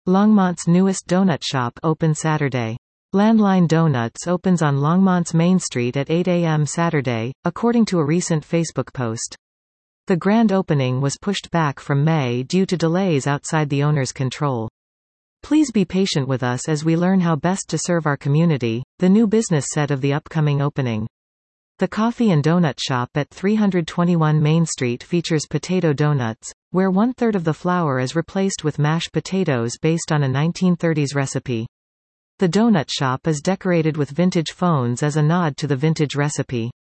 Longmont's newest donut shop opens Saturday. Landline Donuts opens on Longmont's Main Street at 8 a.m. Saturday, according to a recent Facebook post. The grand opening was pushed back from May due to delays outside the owner's control. Please be patient with us as we learn how best to serve our community, the new business said of the upcoming opening. The coffee and donut shop at 321 Main Street features potato donuts, where 1/3 of the flour is replaced with mashed potatoes based on a 1930s recipe. The donut shop is decorated with vintage phones as a nod to the vintage recipe.